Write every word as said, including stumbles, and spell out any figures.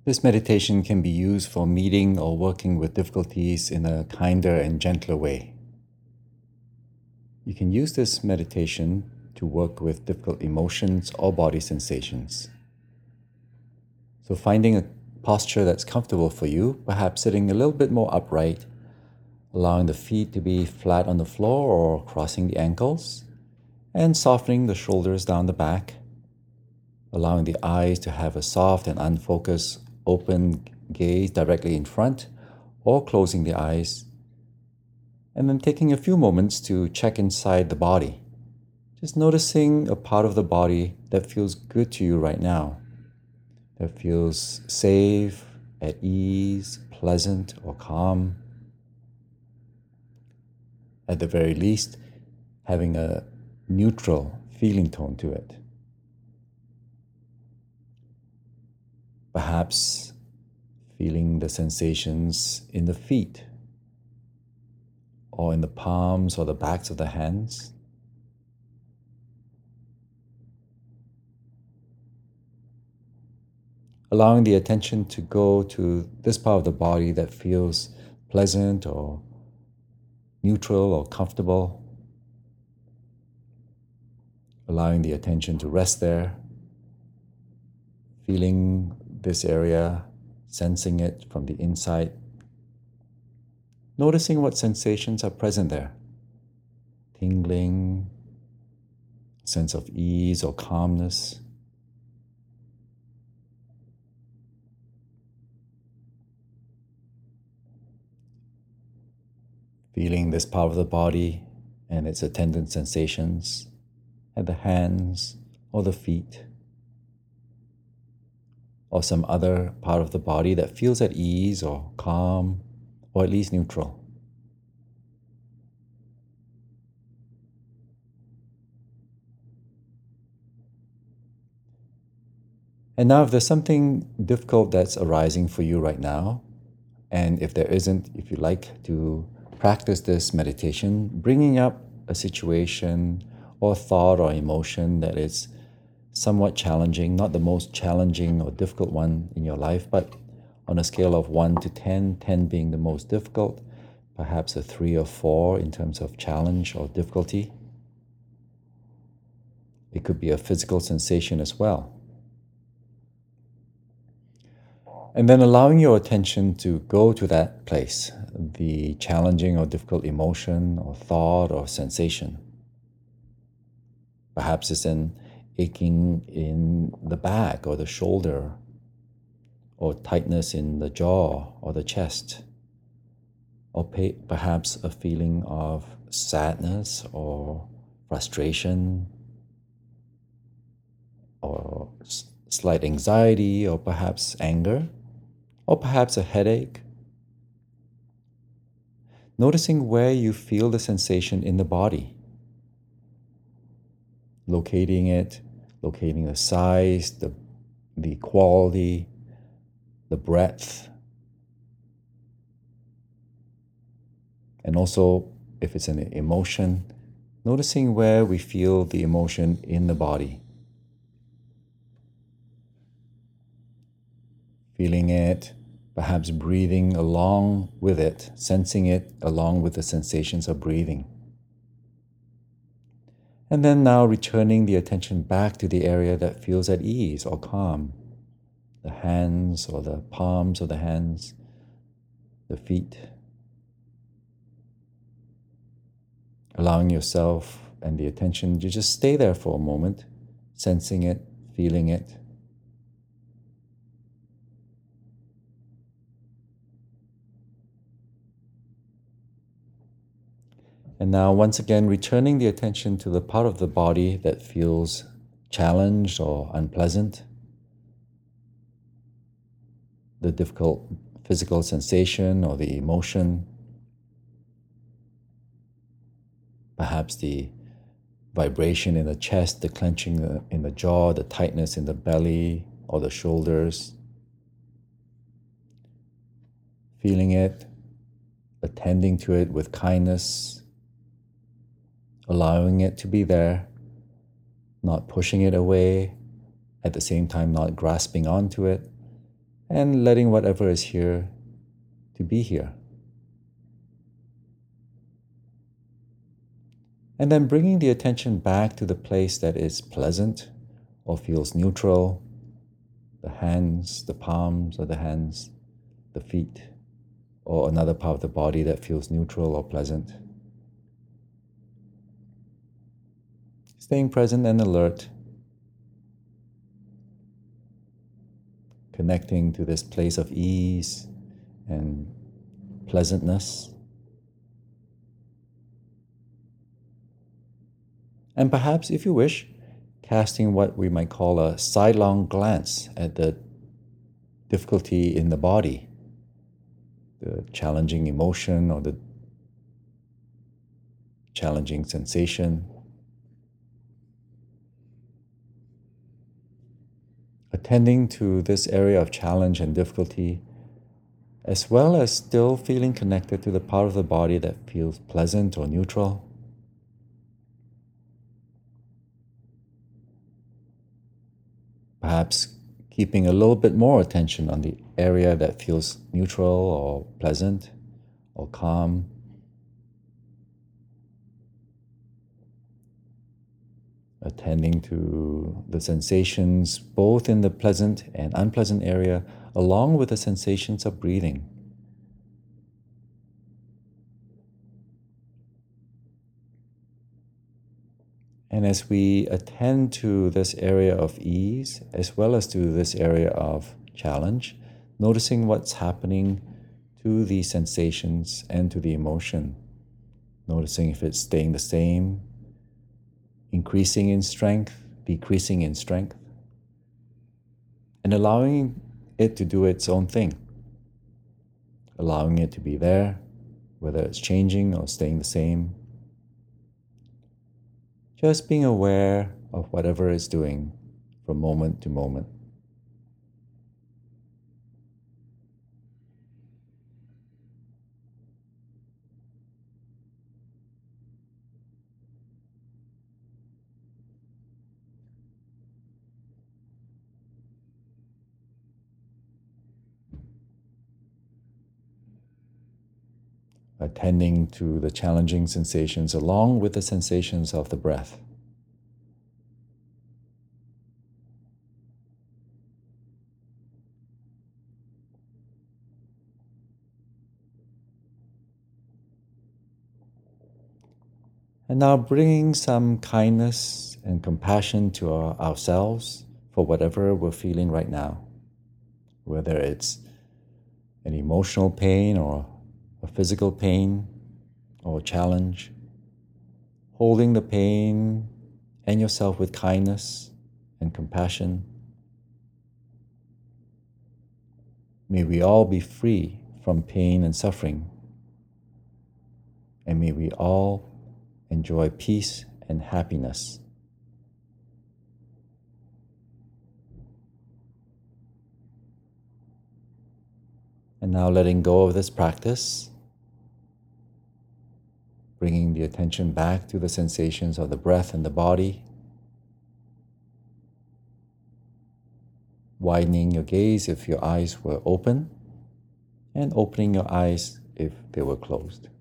This meditation can be used for meeting or working with difficulties in a kinder and gentler way. You can use this meditation to work with difficult emotions or body sensations. So finding a posture that's comfortable for you, perhaps sitting a little bit more upright, allowing the feet to be flat on the floor or crossing the ankles, and softening the shoulders down the back, allowing the eyes to have a soft and unfocused, open gaze directly in front, or closing the eyes, and then taking a few moments to check inside the body. Just noticing a part of the body that feels good to you right now, that feels safe, at ease, pleasant, or calm. At the very least, having a neutral feeling tone to it. Perhaps feeling the sensations in the feet, or in the palms or the backs of the hands. Allowing the attention to go to this part of the body that feels pleasant or neutral or comfortable. Allowing the attention to rest there, feeling this area, sensing it from the inside. Noticing what sensations are present there. Tingling, sense of ease or calmness. Feeling this part of the body and its attendant sensations at the hands or the feet, or some other part of the body that feels at ease or calm, or at least neutral. And now if there's something difficult that's arising for you right now, and if there isn't, if you like to practice this meditation, bringing up a situation or thought or emotion that is somewhat challenging, not the most challenging or difficult one in your life, but on a scale of one to ten, ten being the most difficult, perhaps a three or four in terms of challenge or difficulty. It could be a physical sensation as well. And then allowing your attention to go to that place, the challenging or difficult emotion or thought or sensation. Perhaps it's an aching in the back or the shoulder, or tightness in the jaw or the chest, or pay, perhaps a feeling of sadness or frustration, or s- slight anxiety, or perhaps anger, or perhaps a headache. Noticing where you feel the sensation in the body. Locating it, locating the size, the, the quality, the breadth. And also, if it's an emotion, noticing where we feel the emotion in the body. Feeling it, perhaps breathing along with it, sensing it along with the sensations of breathing. And then now returning the attention back to the area that feels at ease or calm. The hands or the palms of the hands, the feet. Allowing yourself and the attention to just stay there for a moment, sensing it, feeling it. And now once again, returning the attention to the part of the body that feels challenged or unpleasant. The difficult physical sensation or the emotion. Perhaps the vibration in the chest, the clenching in the jaw, the tightness in the belly or the shoulders. Feeling it, attending to it with kindness, allowing it to be there, not pushing it away, at the same time not grasping onto it, and letting whatever is here to be here. And then bringing the attention back to the place that is pleasant or feels neutral, the hands, the palms of the hands, the feet, or another part of the body that feels neutral or pleasant. Staying present and alert, connecting to this place of ease and pleasantness. And perhaps, if you wish, casting what we might call a sidelong glance at the difficulty in the body, the challenging emotion or the challenging sensation. Attending to this area of challenge and difficulty, as well as still feeling connected to the part of the body that feels pleasant or neutral. Perhaps keeping a little bit more attention on the area that feels neutral or pleasant or calm. Attending to the sensations both in the pleasant and unpleasant area, along with the sensations of breathing. And as we attend to this area of ease, as well as to this area of challenge, noticing what's happening to the sensations and to the emotion. Noticing if it's staying the same, increasing in strength, decreasing in strength, and allowing it to do its own thing. Allowing it to be there, whether it's changing or staying the same. Just being aware of whatever it's doing from moment to moment. Attending to the challenging sensations along with the sensations of the breath. And now bringing some kindness and compassion to our, ourselves for whatever we're feeling right now, whether it's an emotional pain or a physical pain or challenge, holding the pain and yourself with kindness and compassion. May we all be free from pain and suffering, and may we all enjoy peace and happiness. And now letting go of this practice, bringing the attention back to the sensations of the breath and the body, widening your gaze if your eyes were open, and opening your eyes if they were closed.